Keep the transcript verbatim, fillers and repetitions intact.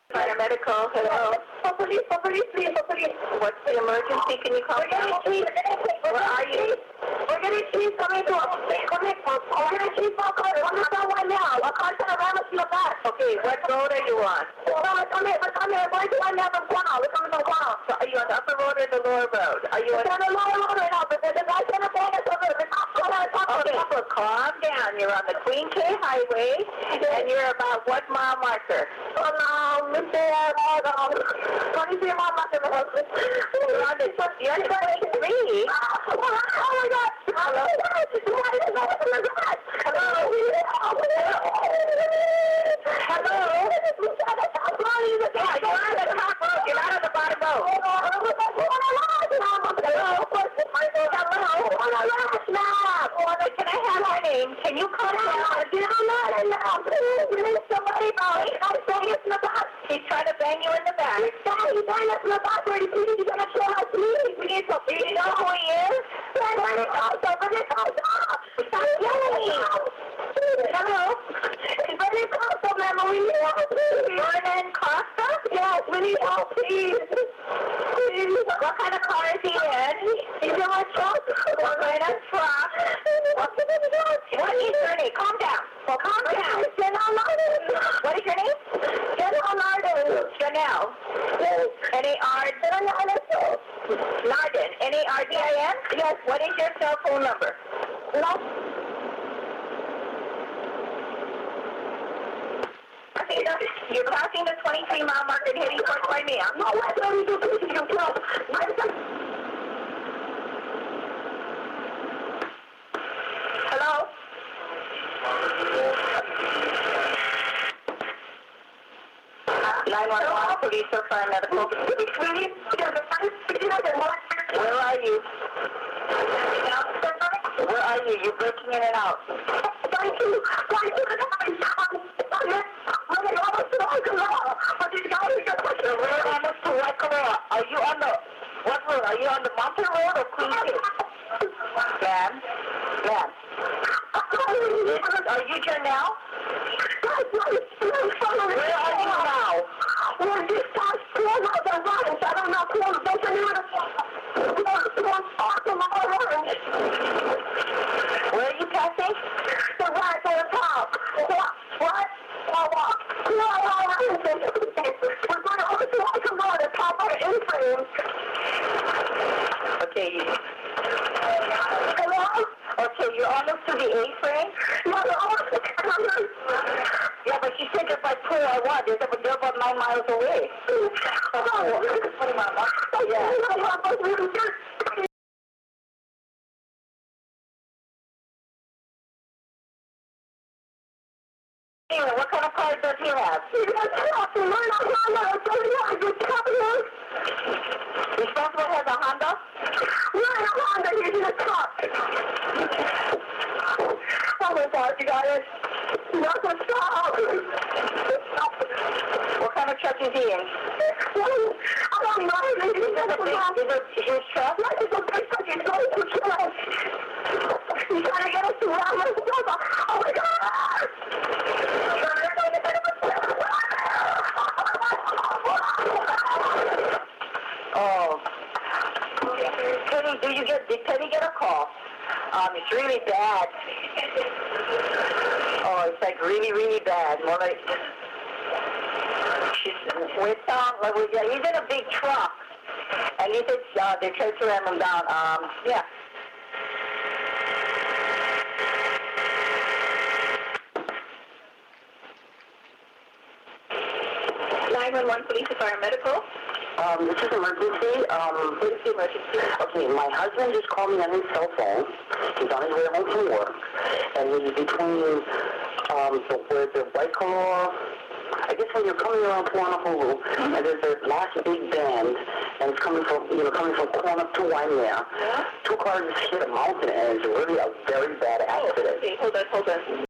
Paramedical, hello. For police, for police, please, for police. What's the emergency? Can you call We're getting me? cheese. Where are you? We're getting cheese coming to us. Coming, we're getting cheese for car. We're not on right now. A car trying to ram us in the back. Okay, what road are you on? We're coming, we're coming, we're going to one now from Guam. We're coming from Guam. So are you on the upper road or the lower road? Are you on... We're on the lower road right now, but the guy's trying to bang us over. The cop's going on top of Okay, us. so calm down. You're on the Queen K Highway, and you're about what mile marker? Oh, no, Mister Um, twenty-three mile marker. You're on the... You're twenty-three? Oh, my God. Hello? Hello? Yeah, you're on the top road. You're not on the bottom road. Can I have your name? Can you come down? He's trying to bang you in the back. We need to... Do you know who he is? Hello? Vernon Costa? Yes, we need help, please. Please. What kind of car is he in? He's in my truck. What kind of truck? What is your name? Calm down. Well, calm down. Janelle Narden. What is your name? Janelle Narden. Janelle. N A R Narden. N A R D I N? Yes. What is your cell phone number? No. Okay, so you're crossing the twenty-three mile marker and heading towards Crimea. No, what do we do? Please, you kill. Hello? nine one one, police or paramedical. Where are you? Where are you? You're breaking in and out. Thank you. Thank you. We're almost to Waikoloa. Are you on the, what road? Are you on the Mountain Road or Queen City? Ma'am? Ma'am? Are you Janelle? Where are you now? Well, this guy's pulling out the lines. I don't know. Pulling, don't you know the parking lot orange. Where are you passing? The right on top. What? What? Oh, what? No, no, no. We're going over to Waikoloa, the top of the in-frame. Okay, you, Hello? okay, you're almost to the A-frame? No, no, no. Yeah, but you said you're by two or one. They're about, they're about nine miles away. Oh, twenty miles. yeah. Anyway, what kind of car does he have? Responsible has a Honda? Oh my God, you guys. Not to stop. What kind of truck is he in? I don't know. Is it his truck? It's a big truck. He's going to kill us. He's trying to get us to run us over. Oh my God. Oh. Penny, do you get, did Penny get a call? Um, it's really bad. Oh, it's like really, really bad. More like, she's with, um, like, with, yeah, he's in a big truck. And he said, uh, they tried to ram him down. Um, yeah. nine one one police or paramedical. Um, this is emergency. Um, What is the emergency? okay, my husband just called me on his cell phone. He's on his way home from work, and he's between um, the, where the Waikoloa, I guess when you're coming around Puanahulu, mm-hmm. and there's that last big bend, and it's coming from, you know, coming from Kona to Waimea. Yeah. Two cars hit a mountain, and it's really a very bad accident. Oh, okay, hold on, hold on.